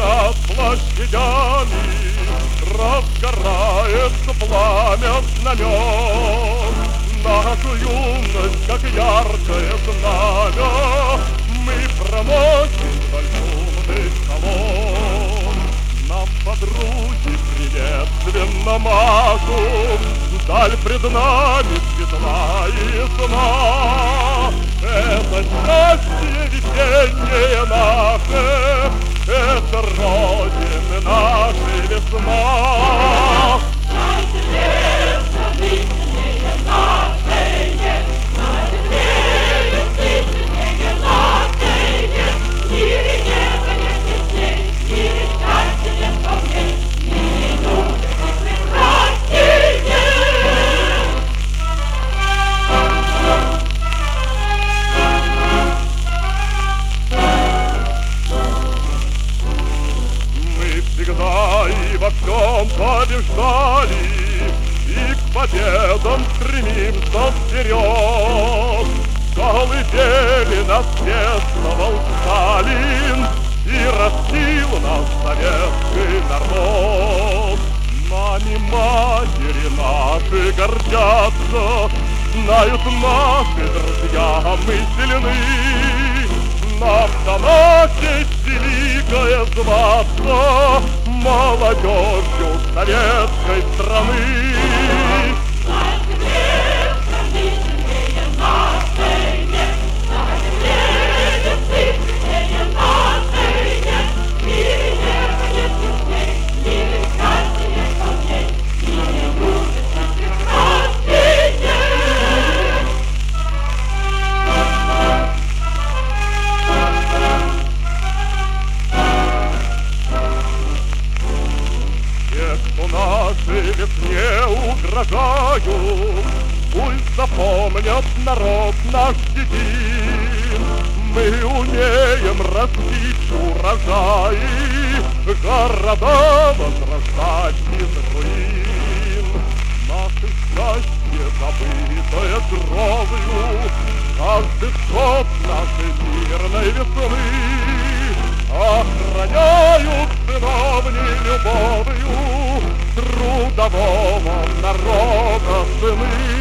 над площадями разгорается пламя знамен. Нашу юность, как яркое знамя, мы проносим вдоль шумных колонн. Нам подруги приветственно машут, даль пред нами светла и сна. Это счастье весеннее наше, это Родины нашей весна. Всегда и во всем побеждали, и к победам стремимся вперед. В колыбели нас пестовал Сталин, и растил нас советский народ. Нами матери наши гордятся, знают наши друзья, мы сильны. Нам дана честь великая зваться молодежью советской страны. Что нашей весне угрожают, пусть запомнят народ наш един. Мы умеем растить урожаи, города возрождать из руин. Наше счастье, забытое кровью, каждый год нашей мирной весны охраняют сыновней любовью трудового народа сыны.